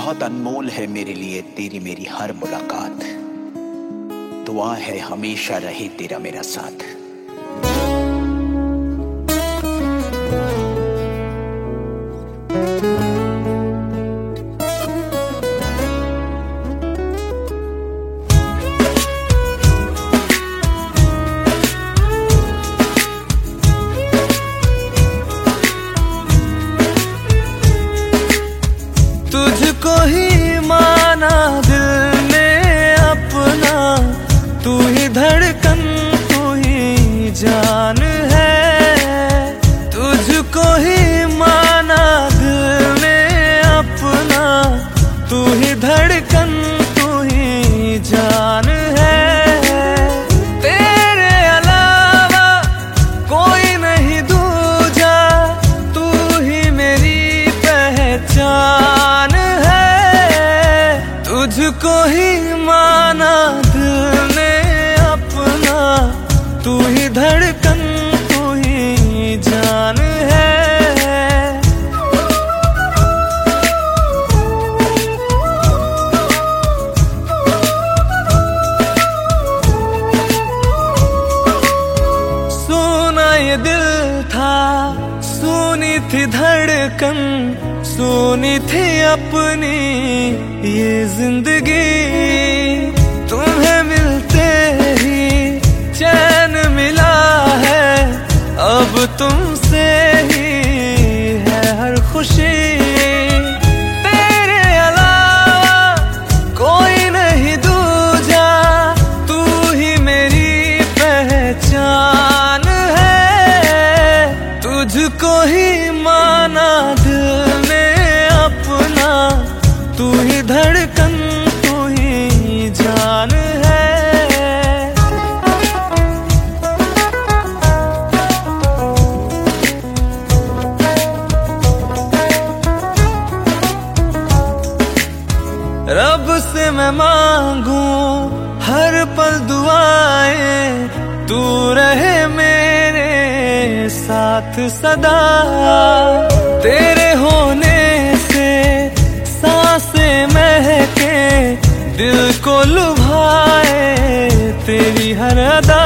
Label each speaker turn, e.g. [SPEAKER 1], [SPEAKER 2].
[SPEAKER 1] बहुत अनमोल है मेरे लिए तेरी मेरी हर मुलाकात। दुआ है हमेशा रहे तेरा मेरा साथ।
[SPEAKER 2] तुझको ही माना दिल ने अपना, तू ही धड़कन तू ही जान है। तुझको ही माना दिल ने अपना, तू ही धड़कन तू ही जान है। तेरे अलावा कोई नहीं दूजा, तू ही मेरी पहचान। तुझको ही माना दिल ने अपना, तू ही धड़कन तू ही जान है। सुना ये दिल था, सुनी थी धड़कन, सुनी थी अपनी ये जिंदगी। तुम्हें मिलते ही चैन मिला है, अब तुमसे ही है हर खुशी। तेरे अलावा कोई नहीं दूजा, तू ही मेरी पहचान है। तुझको ही माना दिल ने अपना, तू ही धड़कन तू ही जान है। रब से मैं मांगू हर पल दुआएं, तू रहे मेरे साथ सदा। तेरे होने से सांसें महके, दिल को लुभाए तेरी हर अदा।